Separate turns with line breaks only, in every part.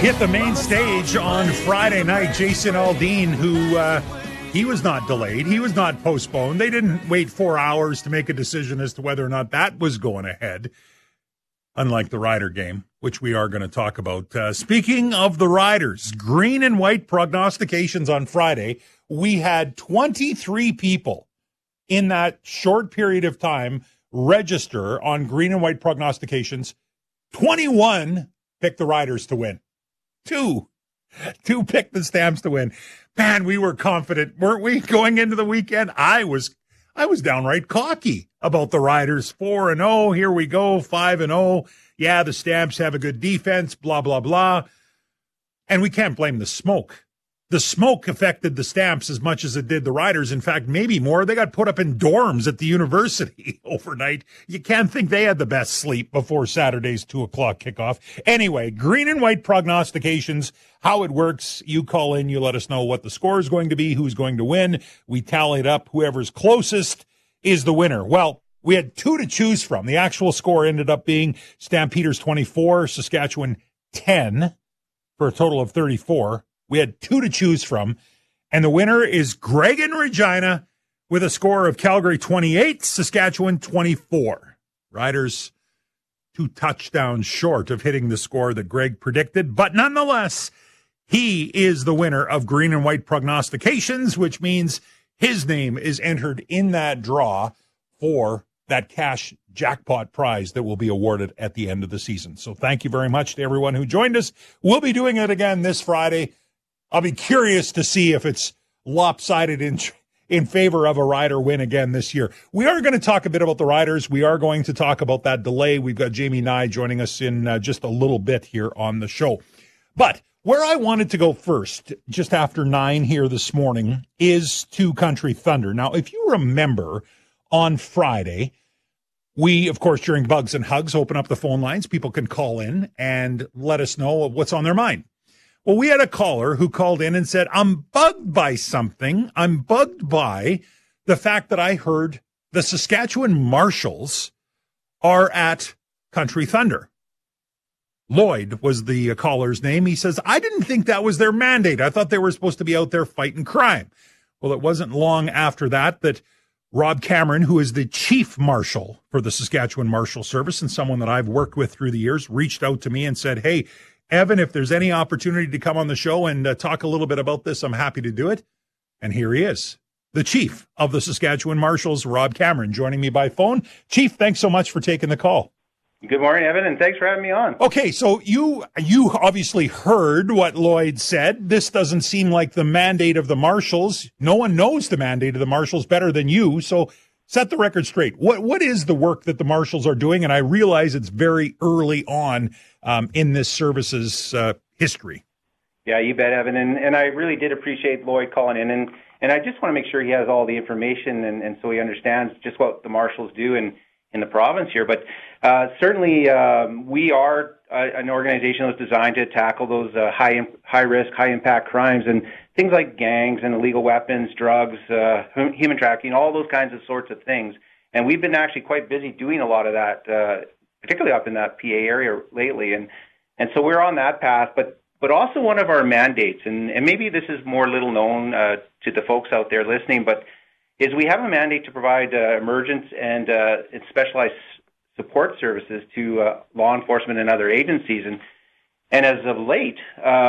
hit the main stage on Friday night. Jason Aldean, who he was not delayed. He was not postponed. They didn't wait 4 hours to make a decision as to whether or not that was going ahead, unlike the Rider game, which we are going to talk about. Speaking of the Riders, green and white prognostications on Friday. We had 23 people in that short period of time register on green and white prognostications. 21 picked the Riders to win. Two picked the Stamps to win. Man, we were confident, weren't we, going into the weekend? I was downright cocky about the Riders. 4-0, here we go, 5-0. Yeah, the Stamps have a good defense, blah, blah, blah. And we can't blame the smoke. The smoke affected the Stamps as much as it did the Riders. In fact, maybe more. They got put up in dorms at the university overnight. You can't think they had the best sleep before Saturday's 2 o'clock kickoff. Anyway, green and white prognostications, how it works. You call in, you let us know what the score is going to be, who's going to win. We tally it up. Whoever's closest is the winner. Well, we had two to choose from. The actual score ended up being Stampeders 24, Saskatchewan 10, for a total of 34. We had two to choose from, and the winner is Greg in Regina with a score of Calgary 28, Saskatchewan 24. Riders 2 touchdowns short of hitting the score that Greg predicted, but nonetheless, he is the winner of green and white prognostications, which means his name is entered in that draw for that cash jackpot prize that will be awarded at the end of the season. So thank you very much to everyone who joined us. We'll be doing it again this Friday. I'll be curious to see if it's lopsided in favor of a Rider win again this year. We are going to talk a bit about the Riders. We are going to talk about that delay. We've got Jamie Nye joining us in just a little bit here on the show. But where I wanted to go first, just after 9 here this morning, is to Country Thunder. Now, if you remember, on Friday, we, of course, during Bugs and Hugs, open up the phone lines. People can call in and let us know what's on their mind. Well, we had a caller who called in and said, I'm bugged by something. I'm bugged by the fact that I heard the Saskatchewan Marshals are at Country Thunder. Lloyd was the caller's name. He says, I didn't think that was their mandate. I thought they were supposed to be out there fighting crime. Well, it wasn't long after that Rob Cameron, who is the chief marshal for the Saskatchewan Marshal Service and someone that I've worked with through the years, reached out to me and said, hey, Evan, if there's any opportunity to come on the show and talk a little bit about this, I'm happy to do it. And here he is, the chief of the Saskatchewan Marshals, Rob Cameron, joining me by phone. Chief, thanks so much for taking the call.
Good morning, Evan, and thanks for having me on.
Okay, so you obviously heard what Lloyd said. This doesn't seem like the mandate of the Marshals. No one knows the mandate of the Marshals better than you, so set the record straight. What is the work that the Marshals are doing? And I realize it's very early on in this service's history.
Yeah, you bet, Evan. And I really did appreciate Lloyd calling in. And I just want to make sure he has all the information and so he understands just what the Marshals do in the province here. But certainly we are an organization that's designed to tackle those high-risk, high-impact crimes and things like gangs and illegal weapons, drugs, human trafficking, all those kinds of sorts of things. And we've been actually quite busy doing a lot of that, particularly up in that PA area lately. And so we're on that path. But also one of our mandates, and maybe this is more little known to the folks out there listening, but is we have a mandate to provide emergence and specialized support services to law enforcement and other agencies. And as of late,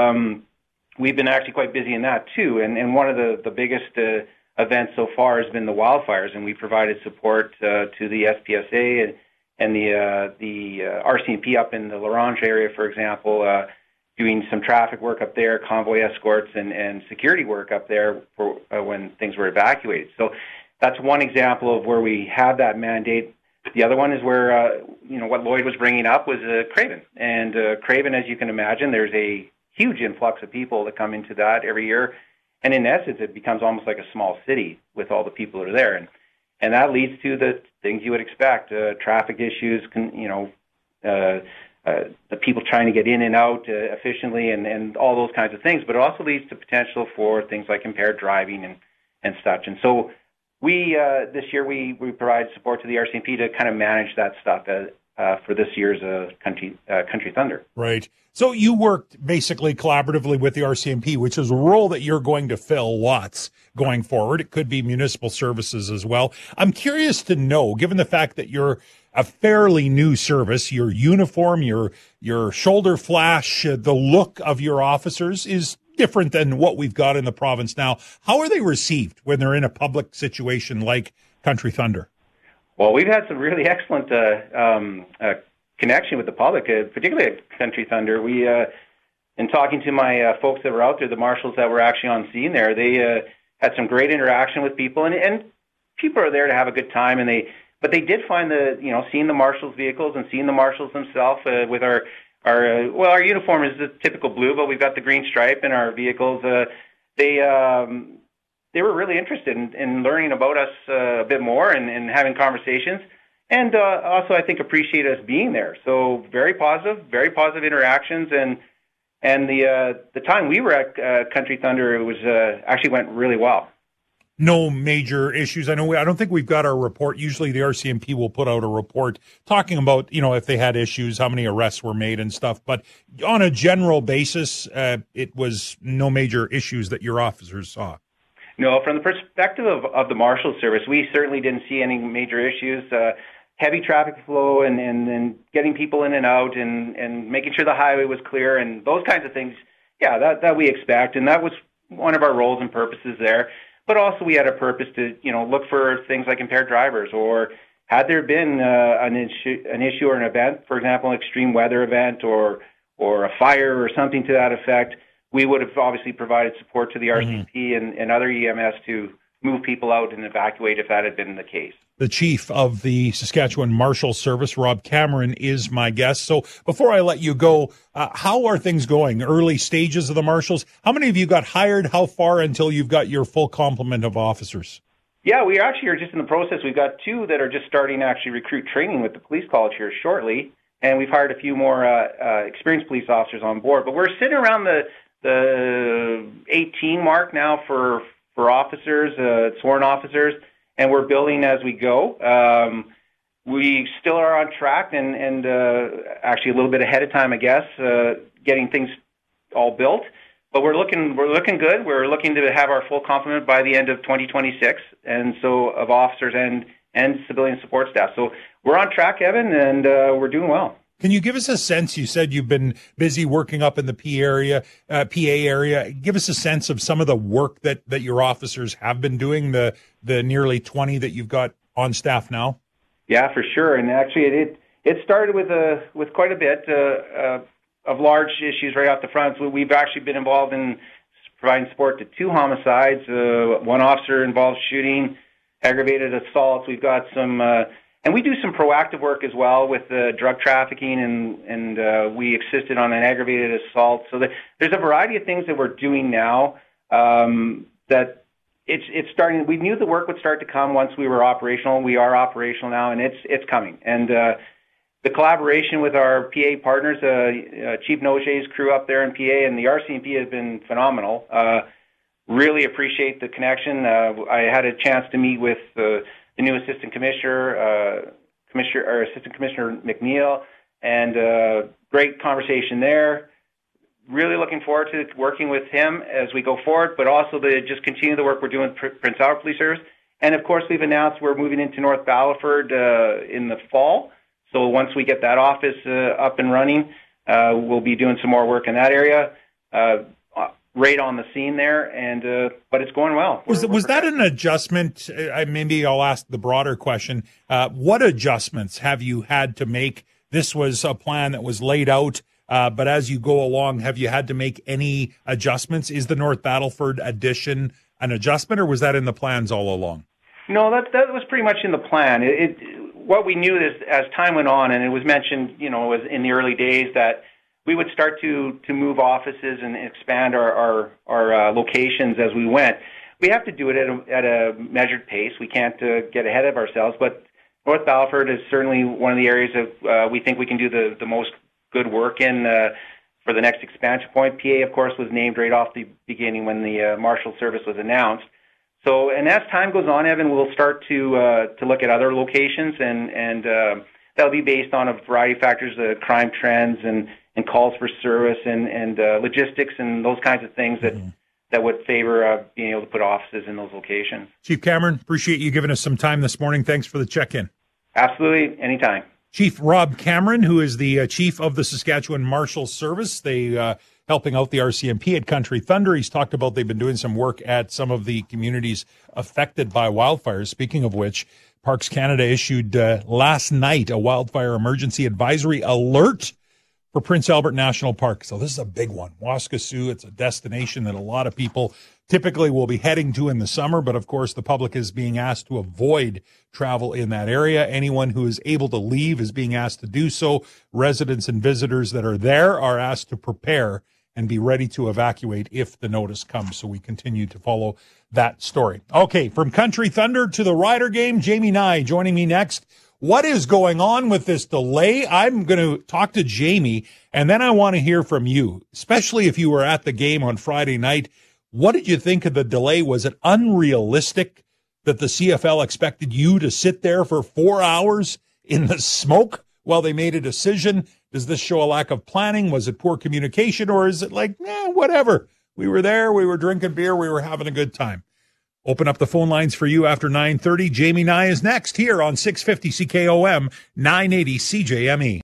we've been actually quite busy in that too. And one of the biggest events so far has been the wildfires, and we provided support to the SPSA and the RCMP up in the La Ronge area, for example, doing some traffic work up there, convoy escorts, and security work up there for when things were evacuated. So that's one example of where we have that mandate. The other one is where, what Lloyd was bringing up was Craven. And Craven, as you can imagine, there's a huge influx of people that come into that every year. And in essence, it becomes almost like a small city with all the people that are there. And that leads to the things you would expect, traffic issues, the people trying to get in and out efficiently and all those kinds of things. But it also leads to potential for things like impaired driving and such. And so we this year we provide support to the RCMP to kind of manage that stuff for this year's Country Thunder.
Right. So you worked basically collaboratively with the RCMP, which is a role that you're going to fill lots going forward. It could be municipal services as well. I'm curious to know, given the fact that you're a fairly new service, your uniform, your shoulder flash, the look of your officers is different than what we've got in the province now. How are they received when they're in a public situation like Country Thunder?
Well, we've had some really excellent connection with the public, particularly at Country Thunder. We, in talking to my folks that were out there, the marshals that were actually on scene there, they had some great interaction with people, and people are there to have a good time. But they did find seeing the marshals' vehicles and seeing the marshals themselves with our uniform is the typical blue, but we've got the green stripe in our vehicles. They were really interested in learning about us a bit more and having conversations, and also I think appreciate us being there. So very positive interactions, and the time we were at Country Thunder, it was actually went really well.
No major issues. I don't think we've got our report. Usually the RCMP will put out a report talking about, if they had issues, how many arrests were made and stuff. But on a general basis, it was no major issues that your officers saw.
No, from the perspective of the Marshal Service, we certainly didn't see any major issues. Heavy traffic flow and getting people in and out and making sure the highway was clear and those kinds of things. Yeah, that we expect, and that was one of our roles and purposes there. But also we had a purpose to, look for things like impaired drivers, or had there been an issue or an event, for example, an extreme weather event or a fire or something to that effect, we would have obviously provided support to the RCMP and other EMS to move people out and evacuate if that had been the case.
The chief of the Saskatchewan Marshal Service, Rob Cameron, is my guest. So before I let you go, how are things going? Early stages of the Marshals? How many of you got hired? How far until you've got your full complement of officers?
Yeah, we actually are just in the process. We've got 2 that are just starting to actually recruit training with the police college here shortly, and we've hired a few more experienced police officers on board. But we're sitting around the 18 mark now for officers, sworn officers, and we're building as we go. We still are on track and actually a little bit ahead of time, I guess, getting things all built. But we're looking good. We're looking to have our full complement by the end of 2026, and so of officers and civilian support staff. So we're on track, Evan, and we're doing well.
Can you give us a sense? You said you've been busy working up in the PA area. Give us a sense of some of the work that your officers have been doing, the nearly 20 that you've got on staff now.
Yeah, for sure. And actually, it started with quite a bit of large issues right off the front. So we've actually been involved in providing support to 2 homicides, 1 officer involved shooting, aggravated assaults. We've got some. And we do some proactive work as well with drug trafficking, and we assisted on an aggravated assault. So there's a variety of things that we're doing now that it's starting. We knew the work would start to come once we were operational. We are operational now, and it's coming. And the collaboration with our PA partners, Chief Noge's crew up there in PA, and the RCMP has been phenomenal. Really appreciate the connection. I had a chance to meet with the new Assistant Commissioner McNeil, and great conversation there. Really looking forward to working with him as we go forward, but also to just continue the work we're doing with Prince Albert Police Service. And of course, we've announced we're moving into North Battleford in the fall. So once we get that office up and running, we'll be doing some more work in that area. Right on the scene there, and but it's going well.
Was that an adjustment? Maybe I'll ask the broader question. What adjustments have you had to make? This was a plan that was laid out, but as you go along, have you had to make any adjustments? Is the North Battleford addition an adjustment, or was that in the plans all along?
No, that was pretty much in the plan. What we knew is as time went on, and it was mentioned, was in the early days that we would start to move offices and expand our locations as we went. We have to do it at a measured pace. We can't get ahead of ourselves. But North Battleford is certainly one of the areas of we think we can do the most good work in for the next expansion point. PA, of course, was named right off the beginning when the Marshal Service was announced. So, and as time goes on, Evan, we'll start to look at other locations, and that'll be based on a variety of factors, crime trends and calls for service and logistics and those kinds of things that would favor being able to put offices in those locations.
Chief Cameron, appreciate you giving us some time this morning. Thanks for the check-in.
Absolutely, anytime.
Chief Rob Cameron, who is the chief of the Saskatchewan Marshals Service, they helping out the RCMP at Country Thunder. He's talked about they've been doing some work at some of the communities affected by wildfires. Speaking of which, Parks Canada issued last night a wildfire emergency advisory alert for Prince Albert National Park. So this is a big one. Waskesiu, it's a destination that a lot of people typically will be heading to in the summer, but of course the public is being asked to avoid travel in that area. Anyone who is able to leave is being asked to do so. Residents and visitors that are there are asked to prepare and be ready to evacuate if the notice comes. So we continue to follow that story. Okay, from Country Thunder to the Rider game, Jamie Nye joining me next. What is going on with this delay? I'm going to talk to Jamie, and then I want to hear from you, especially if you were at the game on Friday night. What did you think of the delay? Was it unrealistic that the CFL expected you to sit there for 4 hours in the smoke while they made a decision? Does this show a lack of planning? Was it poor communication? Or is it like, whatever? We were there, we were drinking beer, we were having a good time. Open up the phone lines for you after 9:30. Jamie Nye is next here on 650 CKOM, 980 CJME.